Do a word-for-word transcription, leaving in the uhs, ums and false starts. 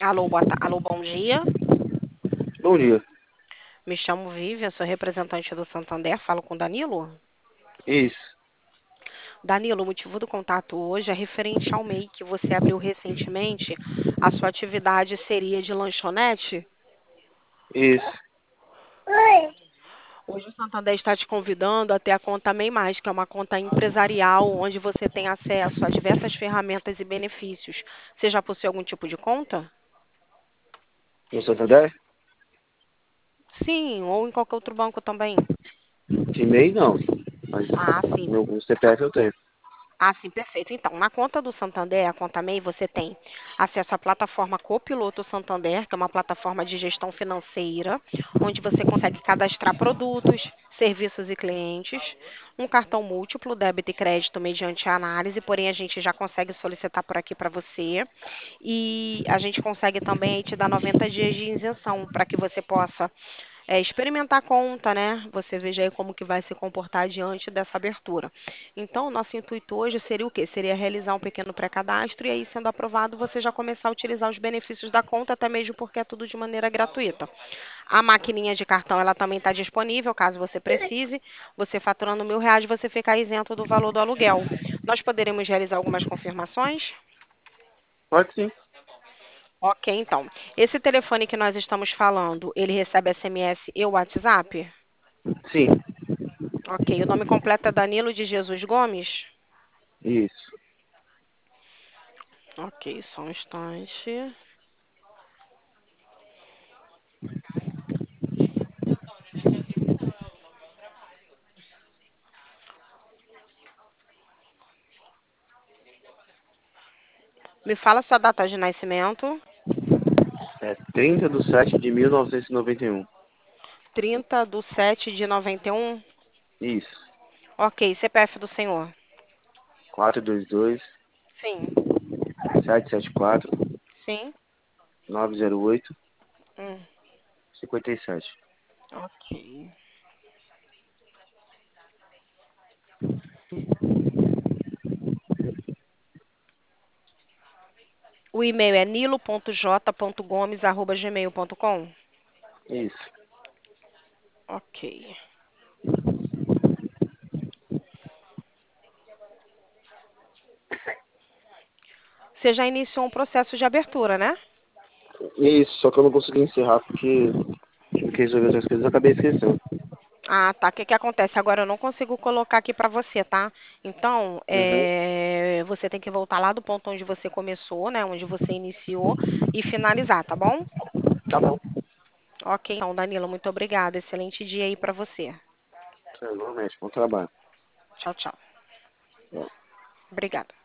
Alô, boa ta- Alô, bom dia. Bom dia. Me chamo Vivian, sou representante do Santander. Falo com Danilo. Isso, Danilo, o motivo do contato hoje é referente ao M E I que você abriu recentemente. A sua atividade seria de lanchonete? isso, Hoje o Santander está te convidando a ter a conta MEI Mais, que é uma conta empresarial onde você tem acesso a diversas ferramentas e benefícios. Você já possui algum tipo de conta? no Santander? Sim, ou em qualquer outro banco também. De e-mail não, mas Ah, sim. meu o C P F eu tenho. Ah, sim, perfeito. Então, na conta do Santander, a conta MEI, você tem acesso à plataforma Copiloto Santander, que é uma plataforma de gestão financeira, onde você consegue cadastrar produtos, serviços e clientes, um cartão múltiplo, débito e crédito mediante análise, porém a gente já consegue solicitar por aqui para você. E a gente consegue também aí te dar noventa dias de isenção para que você possa é, experimentar a conta, né? Você veja aí como que vai se comportar diante dessa abertura. Então, o nosso intuito hoje seria o quê? Seria realizar um pequeno pré-cadastro e aí, sendo aprovado, você já começar a utilizar os benefícios da conta, até mesmo porque é tudo de maneira gratuita. A maquininha de cartão, ela também está disponível, caso você precise. Você faturando mil reais, você fica isento do valor do aluguel. Nós poderemos realizar algumas confirmações? Pode sim. Ok, então. Esse telefone que nós estamos falando, ele recebe S M S e WhatsApp? Sim, Ok, o nome completo é Danilo de Jesus Gomes? isso. Ok, só um instante. Me fala sua data de nascimento. É trinta de sete de mil novecentos e noventa e um. Trinta de sete de noventa e um. Isso. Ok, C P F do senhor. quatro dois dois, Sim, sete sete quatro, sim. nove zero oito, Hum, cinquenta e sete. ok. O e-mail é nilo ponto j ponto gomes arroba gmail ponto com. Isso. Ok. Você já iniciou um processo de abertura, né? Isso, só que eu não consegui encerrar porque tive que resolver outras coisas e acabei esquecendo. Ah, tá. O que que acontece? Agora eu não consigo colocar aqui para você, tá? Então, Uhum. é, você tem que voltar lá do ponto onde você começou, né? Onde você iniciou e finalizar, tá bom? Tá bom. Ok, então, Danilo, muito obrigada. Excelente dia aí para você. Normalmente, bom trabalho. Tchau, tchau. Obrigada.